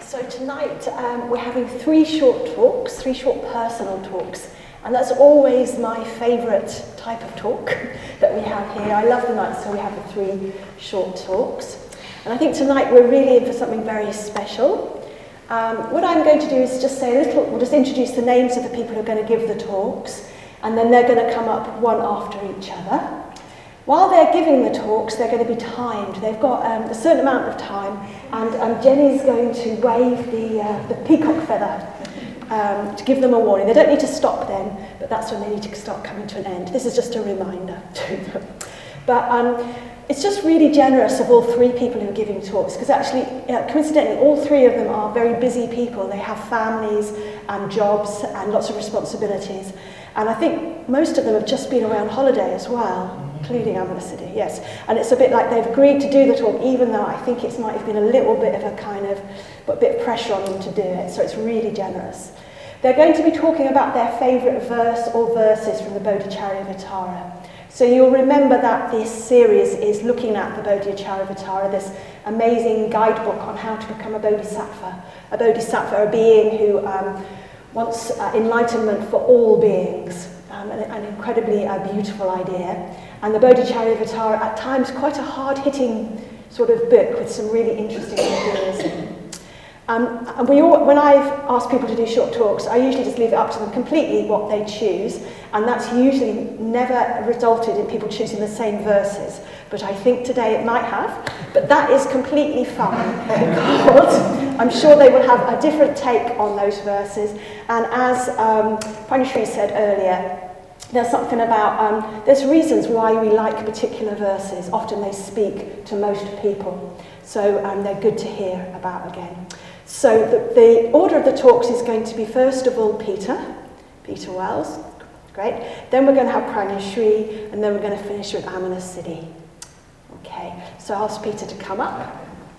So tonight we're having three short personal talks, and that's always my favourite type of talk that we have here. I love the night, so we have the three short talks. And I think tonight we're really in for something very special. What I'm going to do is just say a little, we'll just introduce the names of the people who are going to give the talks, and then they're going to come up one after each other. While they're giving the talks, they're going to be timed. They've got a certain amount of time, and Jenny's going to wave the peacock feather to give them a warning. They don't need to stop then, but that's when they need to start coming to an end. This is just a reminder to them. But it's just really generous of all three people who are giving talks, because actually, coincidentally, all three of them are very busy people. They have families and jobs and lots of responsibilities. And I think most of them have just been away on holiday as well, including Amber City, yes. And it's a bit like they've agreed to do the talk, even though I think it might have been a little bit of a bit of pressure on them to do it, so it's really generous. They're going to be talking about their favourite verse or verses from the Bodhicharyavatara. So you'll remember that this series is looking at the Bodhicharyavatara, this amazing guidebook on how to become a bodhisattva. A bodhisattva, a being who wants enlightenment for all beings, an incredibly beautiful idea. And the Bodhicharyavatara, at times quite a hard-hitting sort of book with some really interesting ideas. And when I've asked people to do short talks, I usually just leave it up to them completely what they choose, and that's usually never resulted in people choosing the same verses. But I think today it might have, but that is completely fine, because I'm sure they will have a different take on those verses. And as Pranashri said earlier, there's something about, there's reasons why we like particular verses. Often they speak to most people, so they're good to hear about again. So the order of the talks is going to be, first of all, Peter Wells, great. Then we're going to have Pranashri, and then we're going to finish with Amana Siddhi. Okay, so I'll ask Peter to come up.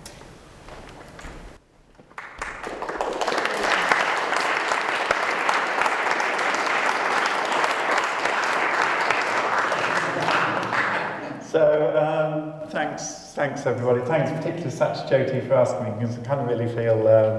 So thanks everybody. Thanks particularly Satyajyoti for asking me, because I kind of really feel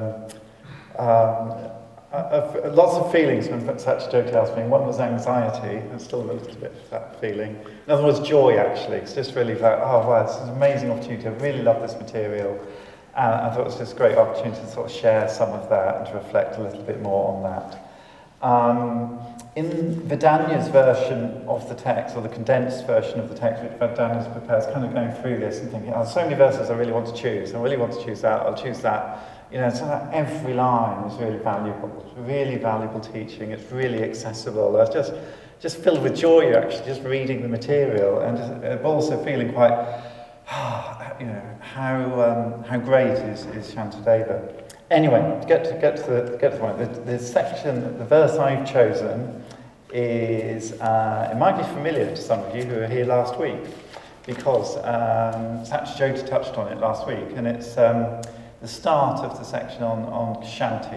lots of feelings when Satyajyoti asked me. One was anxiety, there's still a little bit of that feeling. Another was joy, actually. It's just really like, oh wow, this is an amazing opportunity. I really love this material. And I thought it was just a great opportunity to sort of share some of that and to reflect a little bit more on that. In Vedanya's version of the text, or the condensed version of the text which Vedanya's prepares, kind of going through this and thinking, oh, so many verses I really want to choose. I really want to choose that, I'll choose that. You know, so that every line is really valuable. It's really valuable teaching. It's really accessible. I was just filled with joy, actually, just reading the material, and just, also feeling quite, you know, how great is Shantideva. Anyway, to get to the point, the section, the verse I've chosen is, it might be familiar to some of you who were here last week, because Satyajyoti touched on it last week, and it's the start of the section on Kshanti.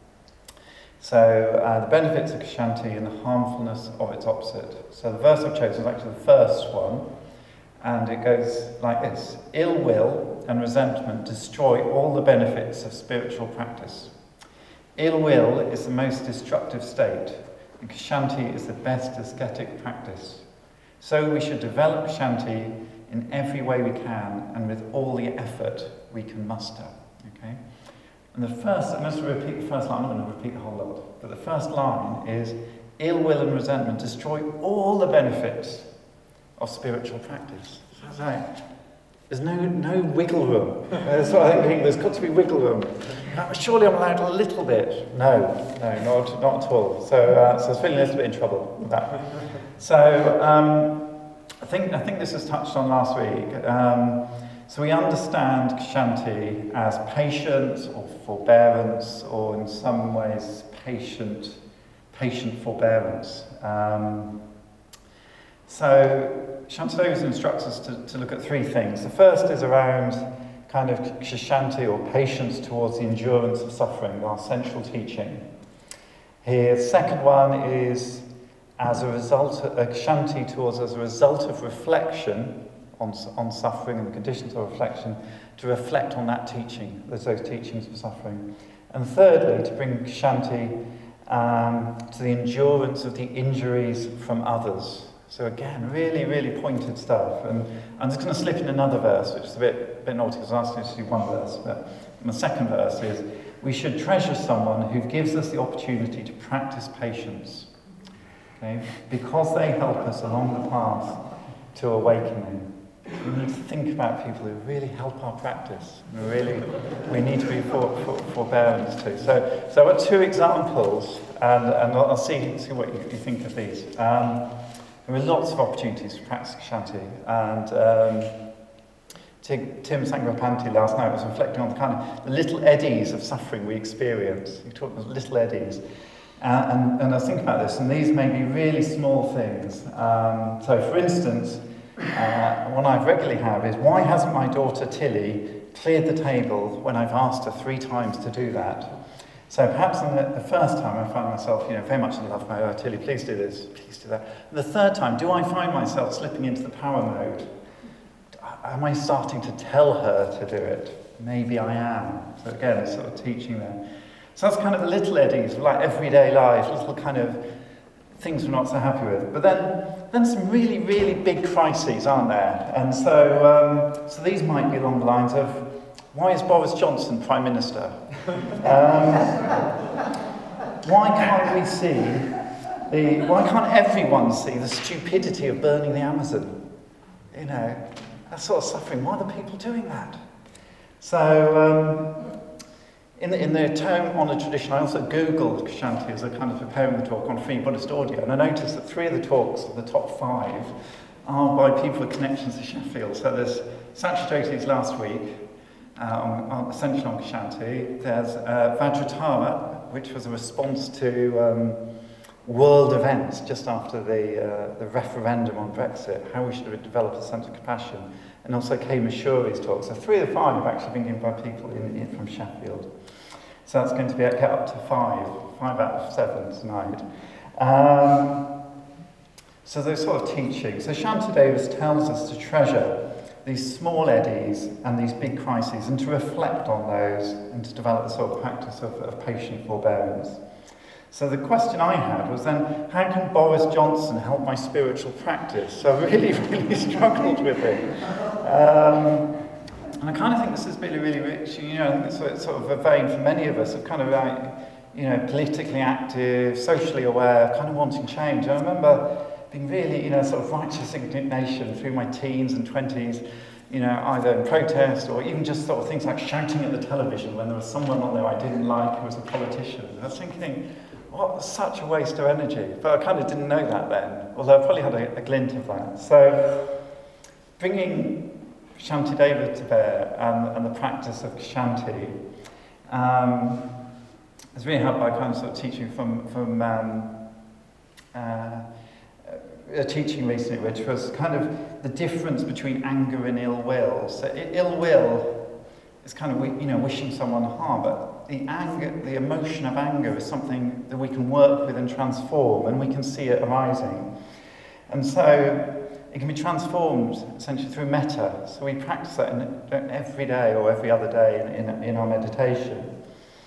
So the benefits of Kshanti and the harmfulness of its opposite. So the verse I've chosen is actually the first one, and it goes like this: ill will and resentment destroy all the benefits of spiritual practice. Ill will is the most destructive state, and Kshanti is the best ascetic practice. So we should develop Kshanti in every way we can and with all the effort we can muster. Okay? And the first, I'm going to repeat the first line, I'm going to repeat the whole lot, but the first line is, ill will and resentment destroy all the benefits of spiritual practice. So there's no wiggle room. That's what I think. There's got to be wiggle room. Surely I'm allowed a little bit. No, not at all. So I was feeling a little bit in trouble with that. So I think this was touched on last week. So we understand Kshanti as patience or forbearance, or in some ways patient forbearance. So Shantideva instructs us to look at three things. The first is around kind of Kshanti, or patience towards the endurance of suffering, our central teaching. Here, the second one is as a result of Kshanti towards as a result of reflection on suffering and the conditions of reflection, to reflect on that teaching, those teachings for suffering. And thirdly, to bring Kshanti to the endurance of the injuries from others. So again, really, really pointed stuff. And I'm just going to slip in another verse, which is a bit naughty because I was asking you to do one verse. But my second verse is, we should treasure someone who gives us the opportunity to practice patience. Okay? Because they help us along the path to awakening. We need to think about people who really help our practice. We need to be forbearance too. So I've got two examples, and I'll see what you think of these. There are lots of opportunities for practice Kshanti, and Tim Sangrapanti last night was reflecting on the little eddies of suffering we experience. He talked about little eddies. And I was thinking about this, and these may be really small things. So for instance, one I regularly have is, why hasn't my daughter Tilly cleared the table when I've asked her 3 times to do that? So perhaps on the first time I find myself, very much in love, oh, Tilly, please do this, please do that. And the third time, do I find myself slipping into the power mode? Am I starting to tell her to do it? Maybe I am. So again, it's sort of teaching there. So that's kind of the little eddies of like everyday life, little kind of things we're not so happy with. But then some really, really big crises, aren't there? And so these might be along the lines of, why is Boris Johnson Prime Minister? Why can't everyone see the stupidity of burning the Amazon? That sort of suffering. Why are the people doing that? So, in the Tome-honoured tradition, I also Googled Kshanti as I kind of preparing the talk on Free Buddhist Audio, and I noticed that 3 of the talks of the top 5 are by people with connections to Sheffield. So there's Satyajyoti's last week, on Essential on Kshanti. There's Vajratara, which was a response to world events just after the referendum on Brexit, how we should develop a sense of compassion, and also Kay Mashuri's talk. So 3 of the 5 have actually been given by people from Sheffield. So that's going to get up to 5 out of 7 tonight. So those sort of teachings. So Shantidevis tells us to treasure these small eddies and these big crises, and to reflect on those and to develop the sort of practice of patient forbearance. So the question I had was then, how can Boris Johnson help my spiritual practice? So I really, really struggled with it. And I kind of think this is really, really rich. I think it's sort of a vein for many of us of kind of like, politically active, socially aware, kind of wanting change. I remember being really, sort of righteous indignation through my teens and 20s, either in protest or even just sort of things like shouting at the television when there was someone on there I didn't like who was a politician. I was thinking, what such a waste of energy. But I kind of didn't know that then, although I probably had a glint of that. So bringing Shantideva to bear and the practice of Kshanti is really helped by kind of sort of teaching from a teaching recently, which was kind of the difference between anger and ill will. So ill will is kind of wishing someone harm, but the emotion of anger is something that we can work with and transform, and we can see it arising. And so it can be transformed essentially through metta. So we practice that in every day or every other day in our meditation.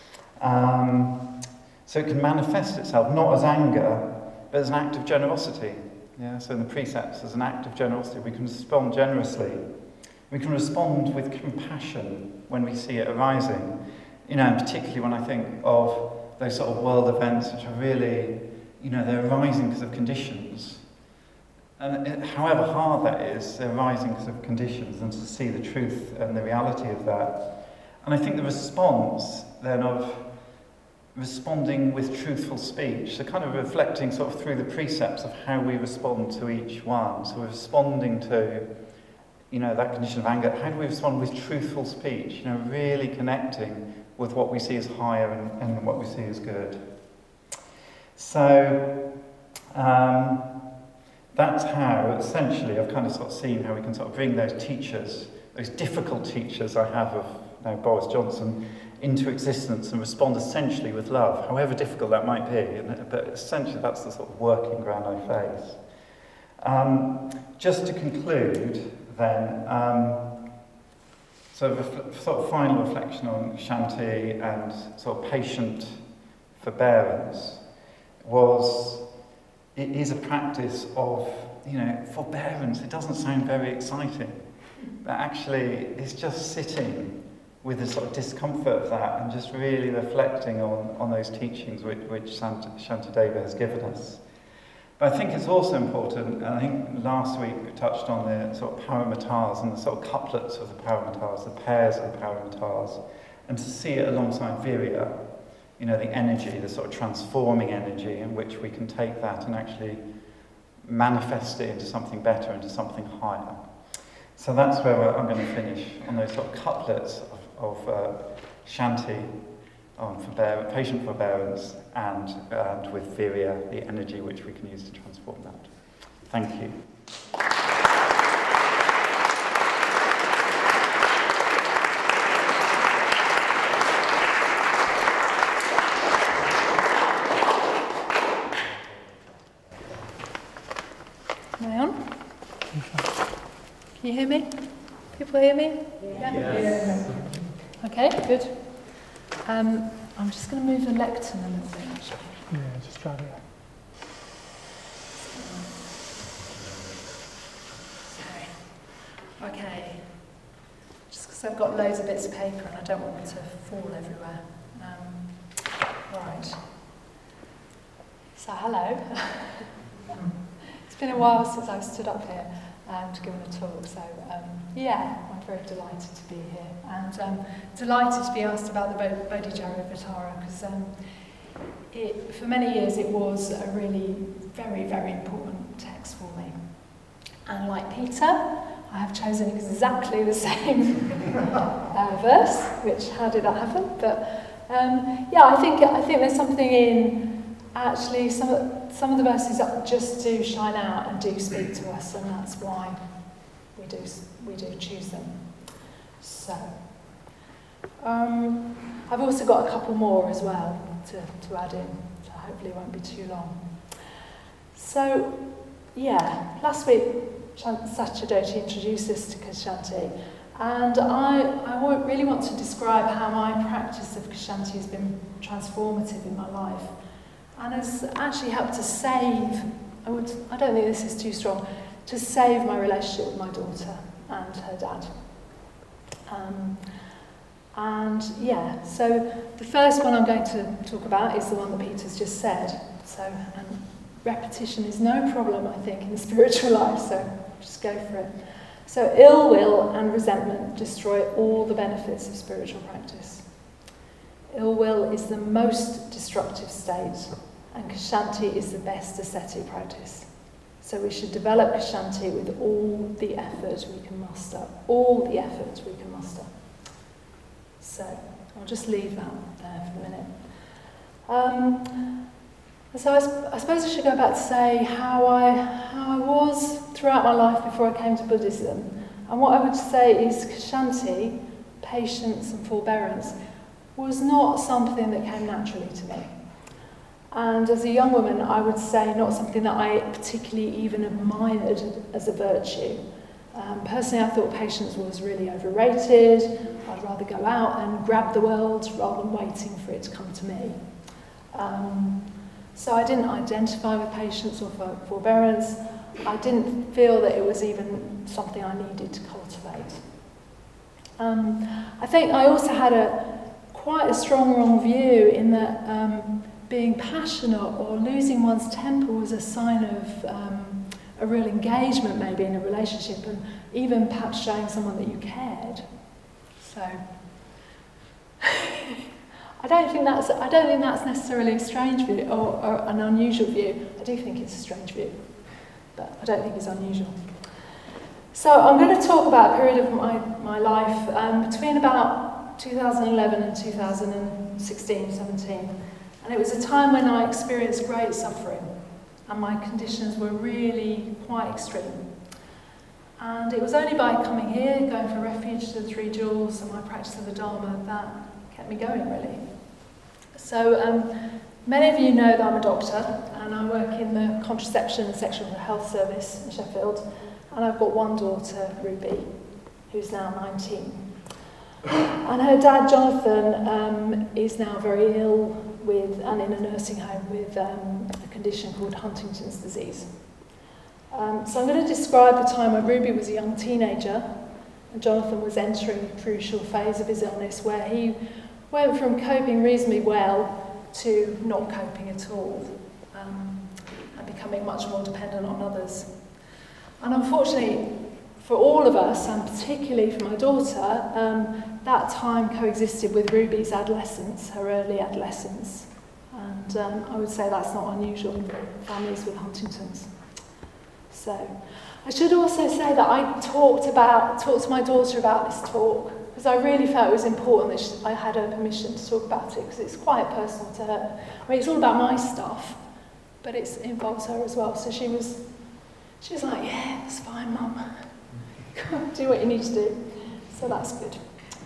So it can manifest itself not as anger, but as an act of generosity. Yeah, so in the precepts, as an act of generosity, we can respond generously. We can respond with compassion when we see it arising. And particularly when I think of those sort of world events which are really, they're arising because of conditions. And however hard that is, they're arising because of conditions, and to see the truth and the reality of that. And I think the response then of responding with truthful speech, so kind of reflecting sort of through the precepts of how we respond to each one. So we're responding to, that condition of anger. How do we respond with truthful speech? Really connecting with what we see as higher and what we see as good. So that's how, essentially, I've kind of sort of seen how we can sort of bring those teachers, those difficult teachers I have of Boris Johnson, into existence and respond essentially with love, however difficult that might be. But essentially, that's the sort of working ground I face. Just to conclude, then sort of final reflection on Shanti and sort of patient forbearance is a practice of, forbearance. It doesn't sound very exciting, but actually it's just sitting with the sort of discomfort of that and just really reflecting on those teachings which Shantideva has given us. But I think it's also important, and I think last week we touched on the sort of paramatars and the sort of couplets of the paramatars, the pairs of the paramatars, and to see it alongside virya, the energy, the sort of transforming energy in which we can take that and actually manifest it into something better, into something higher. So that's where I'm going to finish, on those sort of couplets of Shanti, on patient forbearance, and with virya, the energy which we can use to transform that. Thank you. Am I on? Can you hear me? People hear me? Yeah. Yes. Okay, good. I'm just going to move the lectern a little bit, actually. Yeah, just try that. Sorry. Okay. Just because I've got loads of bits of paper and I don't want them to fall everywhere. Right. So, hello. It's been a while since I've stood up here and given a talk, so I'm very delighted to be here, and delighted to be asked about the Bodhicharyavatara, because for many years it was a really very, very important text for me. And like Peter, I have chosen exactly the same verse, which, how did that happen? But I think there's something in actually some of the verses that just do shine out and do speak to us, and that's why we do choose them. So, I've also got a couple more as well to add in, so hopefully it won't be too long. So, last week Satyadoti introduced us to Kshanti, and I really want to describe how my practice of Kshanti has been transformative in my life, and has actually helped to save, I don't think this is too strong, to save my relationship with my daughter and her dad. So the first one I'm going to talk about is the one that Peter's just said. So, and repetition is no problem, I think, in the spiritual life, so just go for it. So ill will and resentment destroy all the benefits of spiritual practice. Ill will is the most destructive state, and Kshanti is the best ascetic practice. So we should develop Kshanti with all the effort we can muster. All the effort we can muster. So I'll just leave that there for a minute. So I suppose I should go back to say how I was throughout my life before I came to Buddhism. And what I would say is Kshanti, patience and forbearance, was not something that came naturally to me. And as a young woman, I would say not something that I particularly even admired as a virtue. Personally, I thought patience was really overrated. I'd rather go out and grab the world rather than waiting for it to come to me. So I didn't identify with patience or forbearance. I didn't feel that it was even something I needed to cultivate. I think I also had quite a strong wrong view in that being passionate or losing one's temper was a sign of a real engagement maybe in a relationship, and even perhaps showing someone that you cared. So I don't think that's necessarily a strange view or an unusual view. I do think it's a strange view, but I don't think it's unusual. So I'm going to talk about a period of my life between about 2011 and 2016, 17. And it was a time when I experienced great suffering, and my conditions were really quite extreme. And it was only by coming here, going for refuge to the Three Jewels and my practice of the Dharma that kept me going, really. So many of you know that I'm a doctor, and I work in the contraception and sexual health service in Sheffield. And I've got one daughter, Ruby, who's now 19. And her dad, Jonathan, is now very ill and in a nursing home with a condition called Huntington's disease. So I'm going to describe the time when Ruby was a young teenager and Jonathan was entering a crucial phase of his illness where he went from coping reasonably well to not coping at all, and becoming much more dependent on others. And unfortunately, for all of us, and particularly for my daughter, that time coexisted with Ruby's adolescence, her early adolescence. And I would say that's not unusual in families with Huntington's. So I should also say that I talked to my daughter about this talk because I really felt it was important that I had her permission to talk about it because it's quite personal to her. I mean, it's all about my stuff, but it involves her as well. So she was like, yeah, it's fine, Mum. Do what you need to do. So that's good.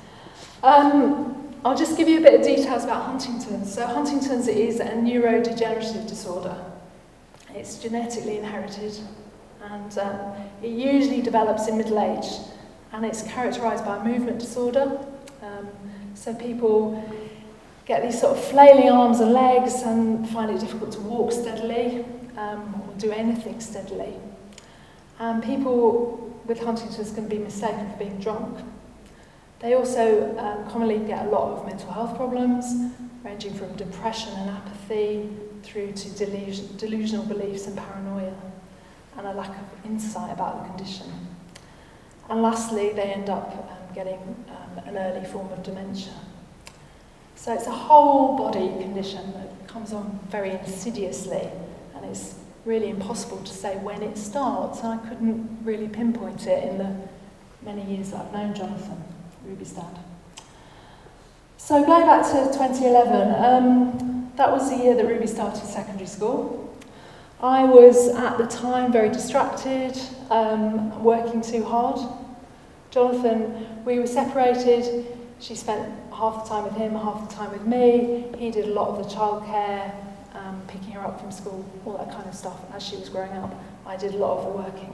I'll just give you a bit of details about Huntington's. So Huntington's is a neurodegenerative disorder. It's genetically inherited and it usually develops in middle age and it's characterised by a movement disorder. So people get these sort of flailing arms and legs and find it difficult to walk steadily or do anything steadily. And people with Huntington's can be mistaken for being drunk. They also commonly get a lot of mental health problems, ranging from depression and apathy through to delusional beliefs and paranoia, and a lack of insight about the condition. And lastly, they end up getting an early form of dementia. So it's a whole body condition that comes on very insidiously, and it's really impossible to say when it starts, and I couldn't really pinpoint it in the many years that I've known Jonathan, Ruby's dad. So going back to 2011, that was the year that Ruby started secondary school. I was at the time very distracted, working too hard. Jonathan, we were separated. She spent half the time with him, half the time with me. He did a lot of the childcare, picking her up from school, all that kind of stuff. As she was growing up, I did a lot of the working.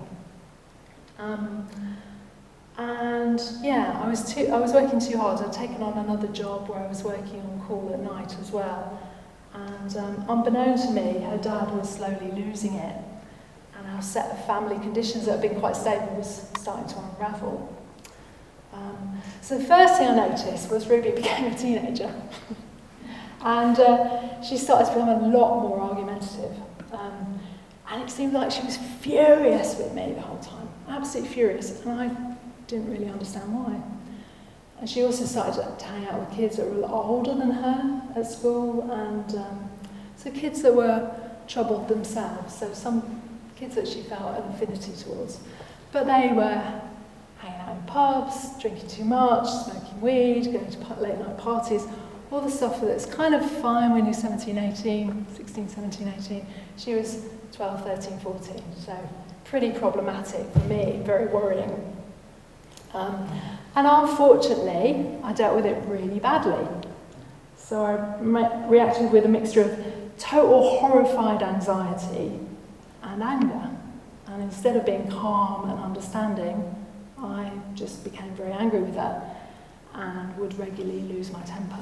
And yeah, I was working too hard. I'd taken on another job where I was working on call at night as well. And unbeknown to me, her dad was slowly losing it. And our set of family conditions that had been quite stable was starting to unravel. So the first thing I noticed was Ruby became a teenager. And she started to become a lot more argumentative. And it seemed like she was furious with me the whole time, absolutely furious. And I didn't really understand why. And she also started to hang out with kids that were a lot older than her at school, and so kids that were troubled themselves, so some kids that she felt an affinity towards. But they were hanging out in pubs, drinking too much, smoking weed, going to late night parties, all the stuff that's kind of fine when you're 16, 17, 18. She was 12, 13, 14, so pretty problematic for me, very worrying. And unfortunately, I dealt with it really badly. So I reacted with a mixture of total horrified anxiety and anger. And instead of being calm and understanding, I just became very angry with her and would regularly lose my temper.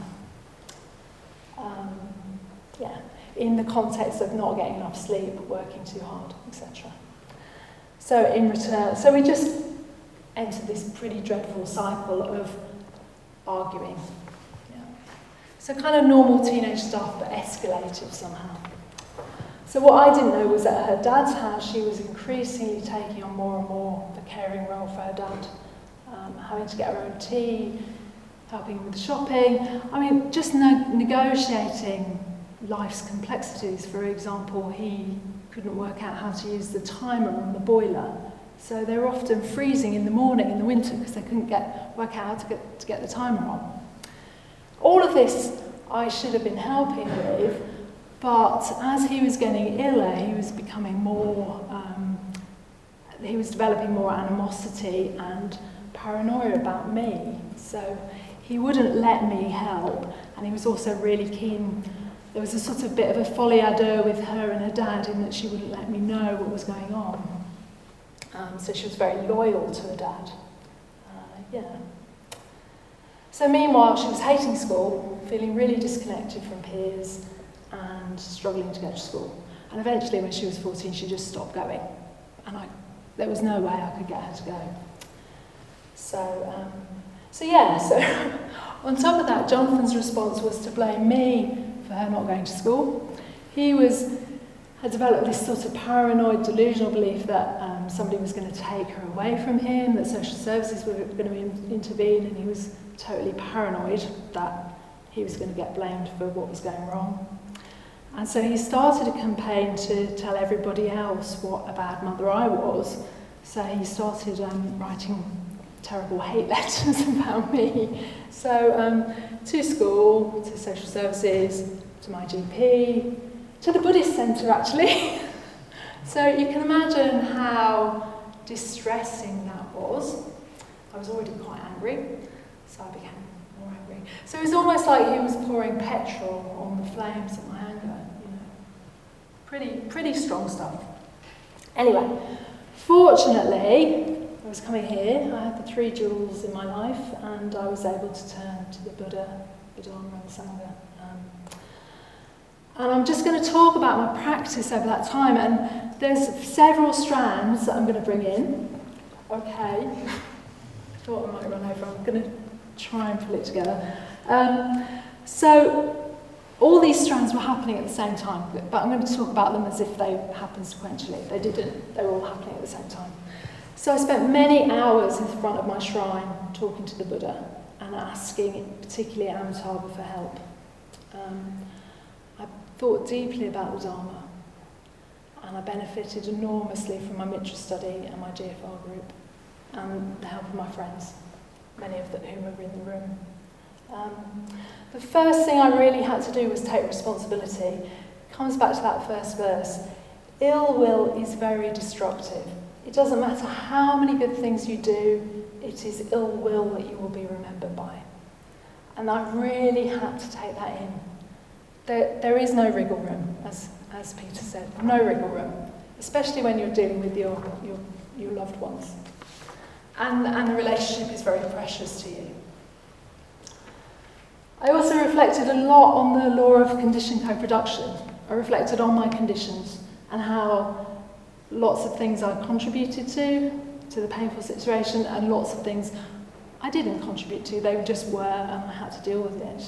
In the context of not getting enough sleep, working too hard, etc. So in return, we just entered this pretty dreadful cycle of arguing. Yeah. So kind of normal teenage stuff, but escalated somehow. So what I didn't know was that at her dad's house, she was increasingly taking on more and more the caring role for her dad, having to get her own tea, helping with the shopping. I mean, just negotiating life's complexities. For example, he couldn't work out how to use the timer on the boiler. So they were often freezing in the morning in the winter because they couldn't work out how to get the timer on. All of this I should have been helping with, but as he was getting iller, he was becoming more, he was developing more animosity and paranoia about me. So he wouldn't let me help, and he was also really keen. There was a sort of bit of a folie à deux with her and her dad in that she wouldn't let me know what was going on. So she was very loyal to her dad. So meanwhile, she was hating school, feeling really disconnected from peers and struggling to go to school. And eventually, when she was 14, she just stopped going. And there was no way I could get her to go. So on top of that, Jonathan's response was to blame me for her not going to school. He had developed this sort of paranoid, delusional belief that somebody was going to take her away from him, that social services were going to intervene, and he was totally paranoid that he was going to get blamed for what was going wrong. And so he started a campaign to tell everybody else what a bad mother I was. So he started writing terrible hate letters about me. So to school, to social services, to my GP, to the Buddhist centre actually. So you can imagine how distressing that was. I was already quite angry, so I became more angry. So it was almost like he was pouring petrol on the flames of my anger, you know. Pretty strong stuff. Anyway, fortunately, I was coming here, I had the 3 jewels in my life, and I was able to turn to the Buddha, the Dharma and the Sangha. And I'm just going to talk about my practice over that time, and there's several strands that I'm going to bring in. Okay. I thought I might run over, I'm going to try and pull it together. So all these strands were happening at the same time, but I'm going to talk about them as if they happened sequentially. They didn't, they were all happening at the same time. So I spent many hours in front of my shrine talking to the Buddha and asking, particularly Amitabha, for help. I thought deeply about the Dharma, and I benefited enormously from my Mitra study and my GFR group, and the help of my friends, many of whom were in the room. The first thing I really had to do was take responsibility. It comes back to that first verse. Ill will is very destructive. It doesn't matter how many good things you do, it is ill will that you will be remembered by. And I really had to take that in. There is no wriggle room, as Peter said, no wriggle room, especially when you're dealing with your loved ones. And the relationship is very precious to you. I also reflected a lot on the law of conditioned co-production. I reflected on my conditions and how lots of things I contributed to the painful situation, and lots of things I didn't contribute to. They just were, and I had to deal with it.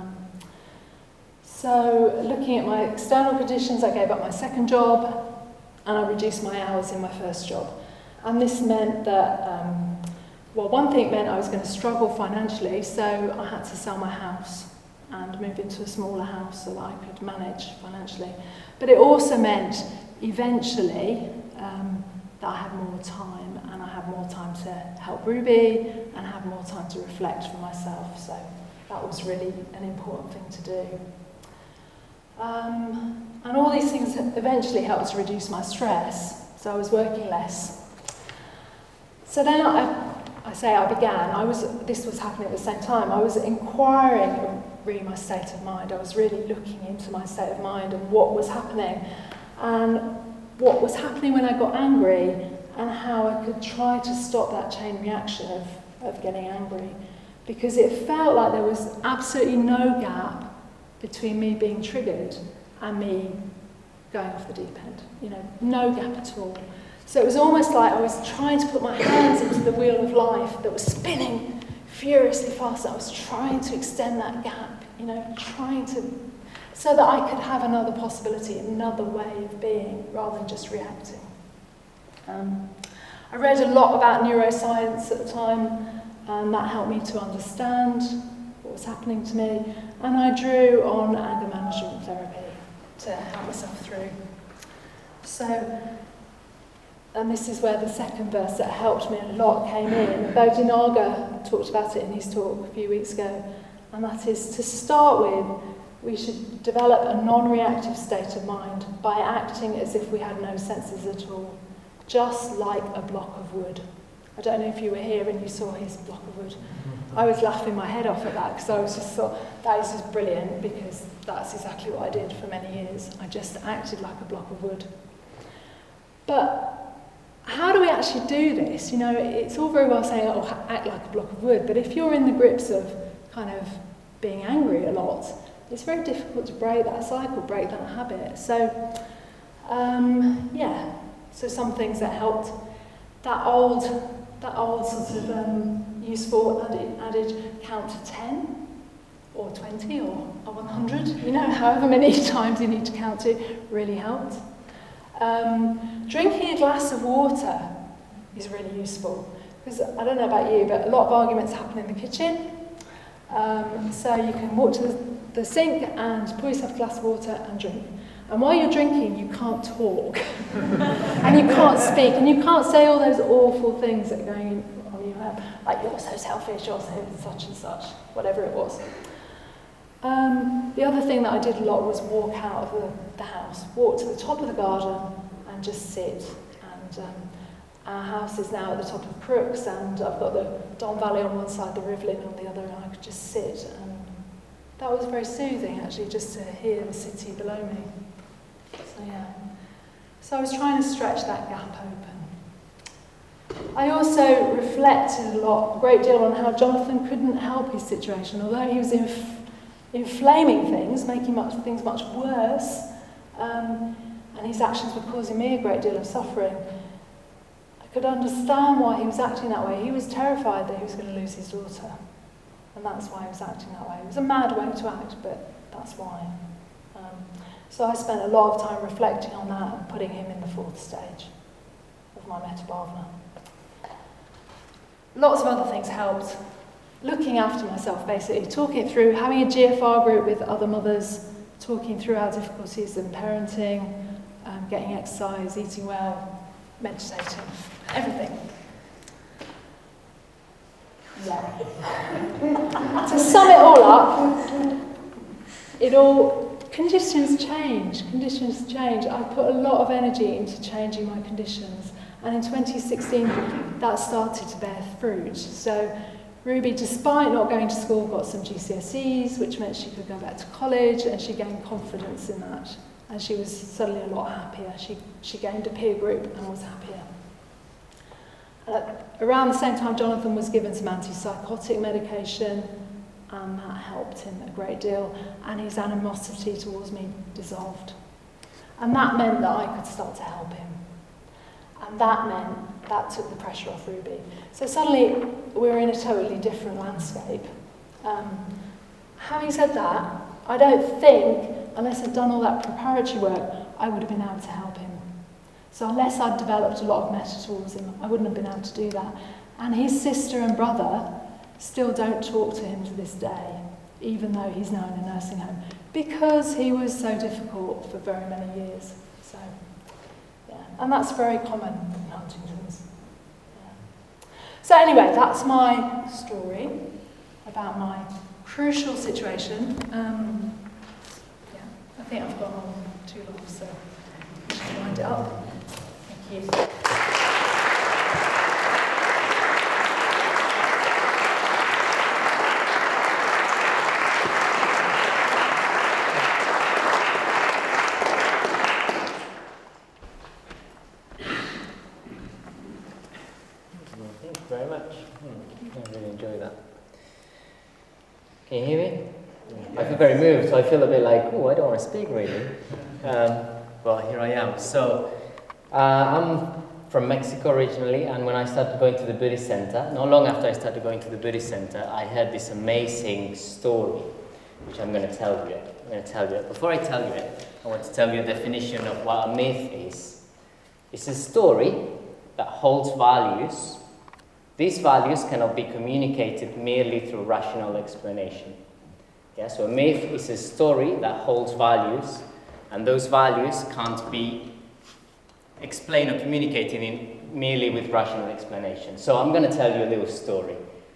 So looking at my external conditions, I gave up my second job and I reduced my hours in my first job. And this meant that, one thing it meant I was going to struggle financially, so I had to sell my house and move into a smaller house so that I could manage financially. But it also meant, eventually, that I had more time, and I had more time to help Ruby and have more time to reflect for myself. So that was really an important thing to do. And all these things eventually helped to reduce my stress, so I was working less. So then this was happening at the same time, I was inquiring really my state of mind. I was really looking into my state of mind and what was happening, and what was happening when I got angry, and how I could try to stop that chain reaction of getting angry, because it felt like there was absolutely no gap between me being triggered and me going off the deep end. No gap at all. So it was almost like I was trying to put my hands into the wheel of life that was spinning furiously fast. I was trying to extend that gap, so that I could have another possibility, another way of being, rather than just reacting. I read a lot about neuroscience at the time, and that helped me to understand what was happening to me, and I drew on anger management therapy to help myself through. And this is where the second verse that helped me a lot came in. Bodhinaga talked about it in his talk a few weeks ago, and that is, to start with, we should develop a non-reactive state of mind by acting as if we had no senses at all, just like a block of wood. I don't know if you were here and you saw his block of wood. I was laughing my head off at that, because I was just thought, that is just brilliant, because that's exactly what I did for many years. I just acted like a block of wood. But how do we actually do this? You know, it's all very well saying, oh, act like a block of wood, but if you're in the grips of kind of being angry a lot, it's very difficult to break that cycle, break that habit. So, yeah, so some things that helped, that old sort of useful adage, count to 10 or 20 or 100, you know, however many times you need to count to, really helped. Drinking a glass of water is really useful, because I don't know about you, but a lot of arguments happen in the kitchen. So you can walk to the sink and pour yourself a glass of water and drink. And while you're drinking, you can't talk, and you can't speak, and you can't say all those awful things that are going on in your head, like you're so selfish, you're so such and such, whatever it was. The other thing that I did a lot was walk out of the house, walk to the top of the garden and just sit. And our house is now at the top of Crooks, and I've got the Don Valley on one side, the Rivlin on the other, and I could just sit. And that was very soothing, actually, just to hear the city below me. So yeah. So I was trying to stretch that gap open. I also reflected a great deal on how Jonathan couldn't help his situation, although he was inflaming things, making things much worse, and his actions were causing me a great deal of suffering. I could understand why he was acting that way. He was terrified that he was going to lose his daughter, and that's why he was acting that way. It was a mad way to act, but that's why. So I spent a lot of time reflecting on that and putting him in the 4th stage of my metabhavana. Lots of other things helped. Looking after myself, basically, talking it through, having a GFR group with other mothers, talking through our difficulties in parenting, getting exercise, eating well, meditating, everything. Yeah. To sum it all up, conditions change. I put a lot of energy into changing my conditions, and in 2016 that started to bear fruit. So Ruby, despite not going to school, got some GCSEs, which meant she could go back to college, and she gained confidence in that, and she was suddenly a lot happier. She gained a peer group and was happier. Around the same time, Jonathan was given some antipsychotic medication, and that helped him a great deal, and his animosity towards me dissolved. And that meant that I could start to help him. And that took the pressure off Ruby. So suddenly, we were in a totally different landscape. Having said that, I don't think, unless I'd done all that preparatory work, I would have been able to help him. So unless I'd developed a lot of metta towards him, I wouldn't have been able to do that. And his sister and brother still don't talk to him to this day, even though he's now in a nursing home, because he was so difficult for very many years. So, yeah, and that's very common in Huntington's. Yeah. So anyway, that's my story about my crucial situation. Yeah, I think I've gone on too long, so I should wind it up. Thank you. Very much. I really enjoy that. Can you hear me? I feel very moved, so I feel a bit like, oh, I don't want to speak really. Well, here I am. So, I'm from Mexico originally, and when I started going to the Buddhist center, not long after I started going to the Buddhist center, I heard this amazing story, which I'm going to tell you. Before I tell you it, I want to tell you a definition of what a myth is. It's a story that holds values. These values cannot be communicated merely through rational explanation. Yeah, so a myth is a story that holds values, and those values can't be explained or communicated merely with rational explanation. So I'm going to tell you a little story,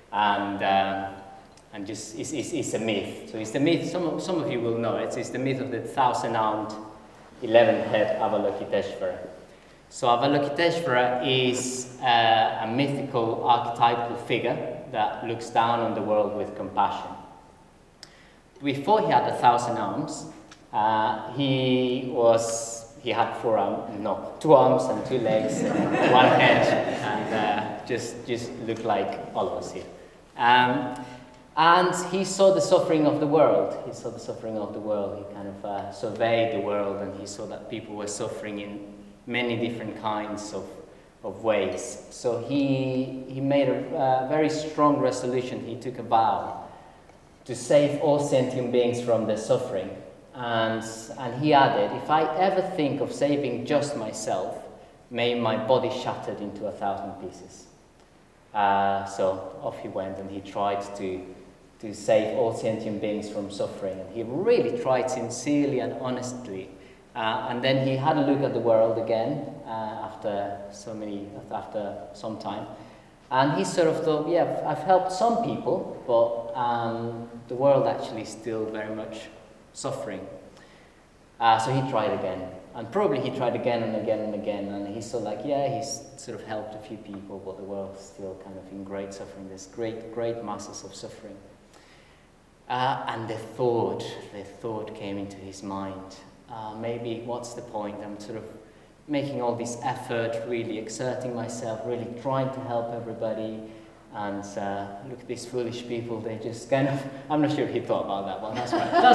and just it's a myth. So it's the myth. Some of you will know it. It's the myth of the 1,000-armed, 11-head Avalokiteshvara. So Avalokiteshvara is a mythical archetypal figure that looks down on the world with compassion. Before he had 1,000 arms, he he had 2 arms and 2 legs, and 1 head, and just looked like all of us here. And he saw the suffering of the world. He saw the suffering of the world. He kind of surveyed the world, and he saw that people were suffering in many different kinds of ways. So he made a very strong resolution. He took a vow to save all sentient beings from their suffering. And he added, if I ever think of saving just myself, may my body shattered into 1,000 pieces. So off he went, and he tried to save all sentient beings from suffering. And he really tried sincerely and honestly. And then he had a look at the world again after some time. And he sort of thought, yeah, I've helped some people, but the world actually is still very much suffering. So he tried again. And probably he tried again and again and again. And he saw like, yeah, he's sort of helped a few people, but the world is still kind of in great suffering. There's great masses of suffering. And the thought came into his mind. Maybe what's the point? I'm sort of making all this effort, really exerting myself, really trying to help everybody. And look at these foolish people, they just kind of, I'm not sure if he thought about that, but that's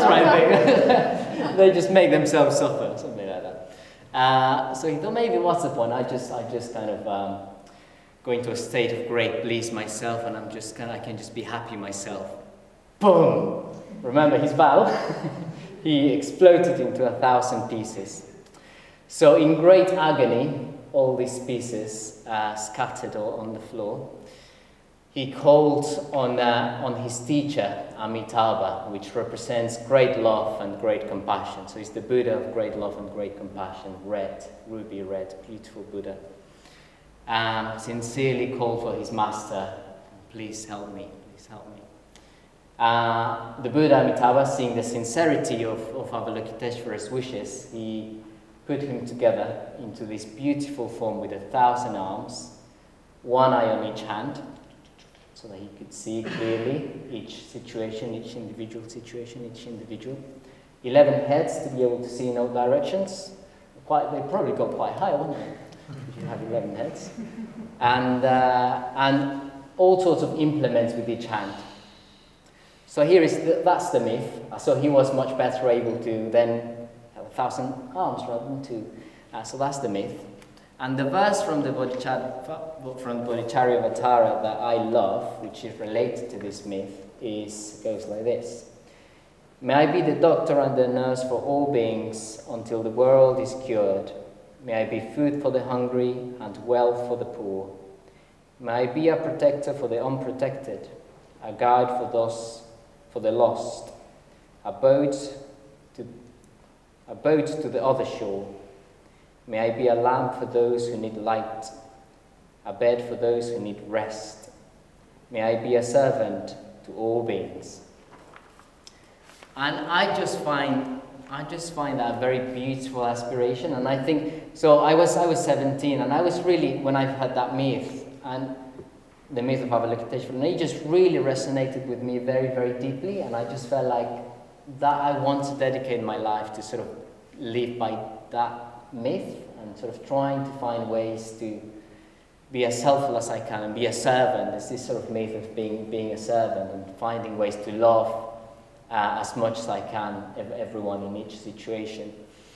right. They just make themselves suffer, something like that. So he thought, maybe what's the point? I just kind of go into a state of great bliss myself, and I can just be happy myself. Boom! Remember his vow? He exploded into 1,000 pieces. So in great agony, all these pieces scattered on the floor. He called on his teacher, Amitabha, which represents great love and great compassion. So he's the Buddha of great love and great compassion, red, ruby red, beautiful Buddha. Sincerely called for his master, please help me, please help me. The Buddha Amitabha, seeing the sincerity of Avalokiteshvara's wishes, he put him together into this beautiful form with 1,000 arms, 1 eye on each hand, so that he could see clearly each situation, each individual situation, each individual. 11 heads to be able to see in all directions. They probably got quite high, wouldn't they? If you have 11 heads. And all sorts of implements with each hand. So that's the myth. So he was much better able to then have 1,000 arms rather than 2. So that's the myth. And the verse from the Bodhicharyavatara that I love, which is related to this myth, goes like this. May I be the doctor and the nurse for all beings until the world is cured. May I be food for the hungry and wealth for the poor. May I be a protector for the unprotected, a guide for the lost, a boat to the other shore. May I be a lamp for those who need light, a bed for those who need rest. May I be a servant to all beings. And I just find that a very beautiful aspiration. And I think, so I was 17, and I was really, when I had that myth, and the myth of Avalokiteshvara, and it just really resonated with me very, very deeply, and I just felt like that I want to dedicate my life to sort of live by that myth, and sort of trying to find ways to be as helpful as I can and be a servant. There's this sort of myth of being a servant and finding ways to love as much as I can everyone in each situation.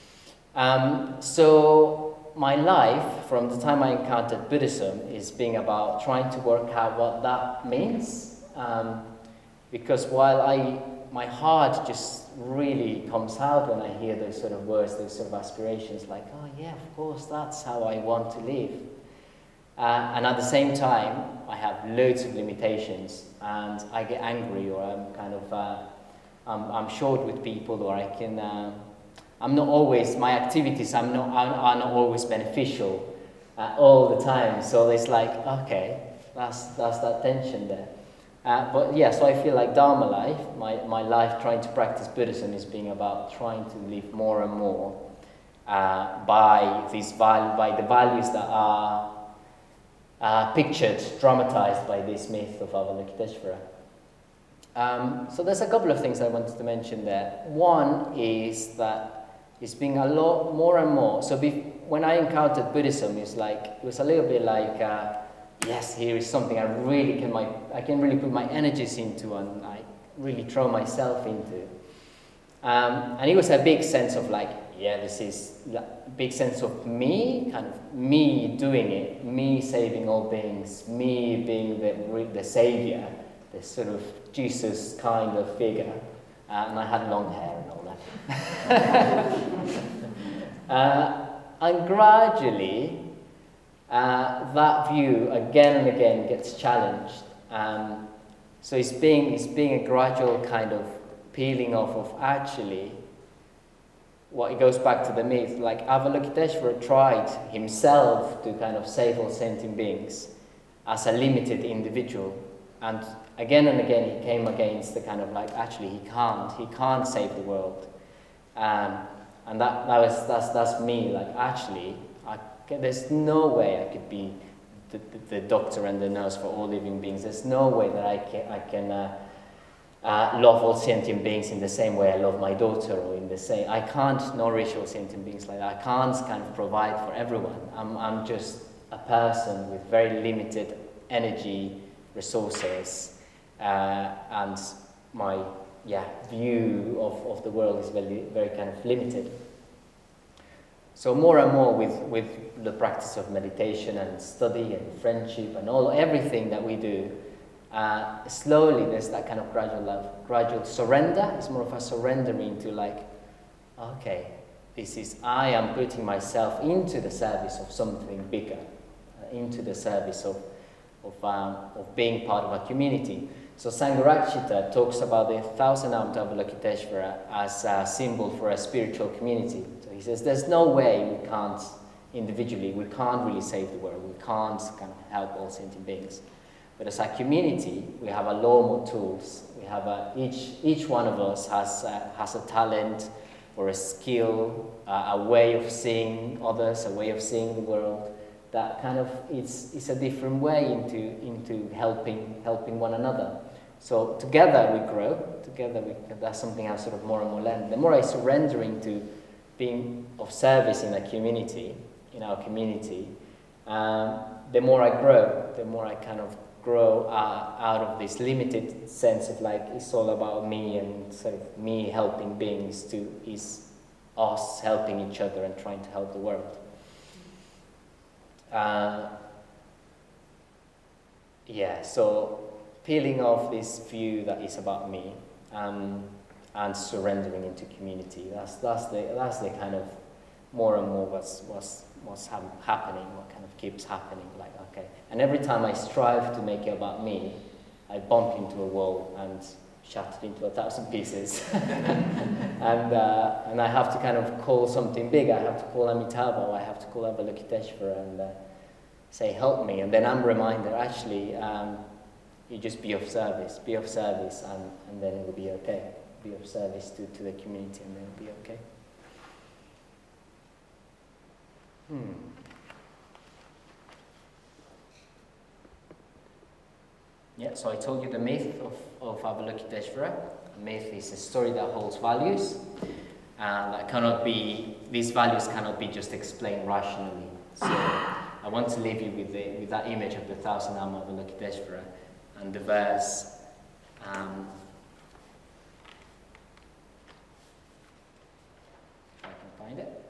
So my life, from the time I encountered Buddhism, is being about trying to work out what that means. Because while my heart just really comes out when I hear those sort of words, those sort of aspirations, like, oh yeah, of course, that's how I want to live. And at the same time, I have loads of limitations, and I get angry, or I'm kind of, I'm short with people, or I can, I'm not always, my activities are not always beneficial all the time. So it's like, okay, that's that tension there. But yeah, so I feel like Dharma life, my life trying to practice Buddhism, is being about trying to live more and more by the values that are pictured, dramatized by this myth of Avalokiteshvara. So there's a couple of things I wanted to mention there. One is that, it's been a lot more and more. So when I encountered Buddhism, it was a little bit like, yes, here is something I can really put my energies into and I really throw myself into. And it was a big sense of like, yeah, this is a big sense of me, kind of me doing it, me saving all beings, me being the savior, this sort of Jesus kind of figure. And I had long hair and all that. And gradually, that view again and again gets challenged. So it's being a gradual kind of peeling off of actually what it goes back to the myth, like Avalokiteshvara tried himself to kind of save all sentient beings as a limited individual, and again he came against the kind of like actually he can't save the world, and that's me, like actually there's no way I could be the doctor and the nurse for all living beings. There's no way that I can love all sentient beings in the same way I love my daughter, or in the same. I can't nourish all sentient beings like that. I can't kind of provide for everyone. I'm just a person with very limited energy, resources, and my view of the world is very, very kind of limited. So more and more with the practice of meditation and study and friendship and everything that we do, slowly there's that kind of gradual surrender. It's more of a surrendering to like, okay, I am putting myself into the service of something bigger, into the service of being part of a community. So Sangharakshita talks about the 1,000-armed Avalokiteshvara as a symbol for a spiritual community. So he says there's no way we can't individually, we can't really save the world, we can't kind of help all sentient beings. But as a community, we have a lot more tools. We have each one of us has a talent or a skill, a way of seeing others, a way of seeing the world. That kind of it's a different way into helping one another. So together we grow. That's something I've sort of more and more learned. The more I surrender into being of service in a community, in our community, the more I grow. The more I kind of grow out of this limited sense of like it's all about me and sort of me helping beings to is us helping each other and trying to help the world. So peeling off this view that is about me and surrendering into community. That's the kind of more and more what's happening, what kind of keeps happening. Like okay, and every time I strive to make it about me, I bump into a wall and shattered into 1,000 pieces. and I have to kind of call something big. I have to call Amitabha, or I have to call Avalokiteshvara and say, help me. And then I'm reminded, actually, you just be of service, and then it will be okay. Be of service to the community, and then it will be okay. Yeah, so I told you the myth of Avalokiteshvara. A myth is a story that holds values, and these values cannot be just explained rationally. So I want to leave you with that image of the 1,000-armed Avalokiteshvara, and the verse, if I can find it.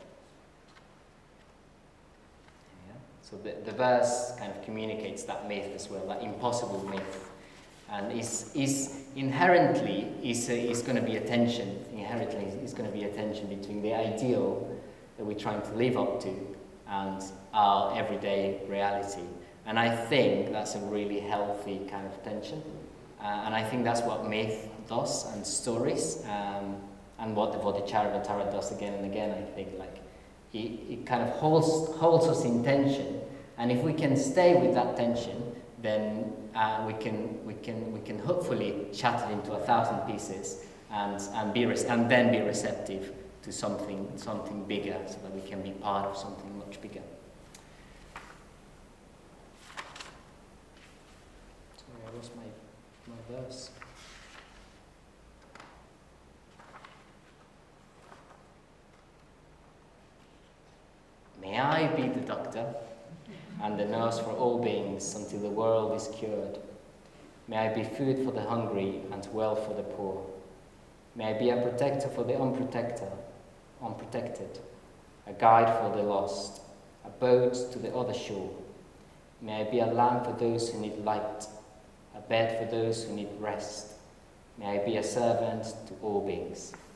So the verse kind of communicates that myth as well, that impossible myth, and is inherently going to be a tension. Inherently, is going to be a tension between the ideal that we're trying to live up to and our everyday reality. And I think that's a really healthy kind of tension, and I think that's what myth does, and stories, and what the Bodhicharyavatara does again and again. I think like. It kind of holds us in tension, and if we can stay with that tension, then we can hopefully shatter it into 1,000 pieces, and then be receptive to something bigger, so that we can be part of something much bigger. Sorry, I lost my verse. I be the doctor and the nurse for all beings until the world is cured. May I be food for the hungry and wealth for the poor. May I be a protector for the unprotected, a guide for the lost, a boat to the other shore. May I be a lamp for those who need light, a bed for those who need rest. May I be a servant to all beings.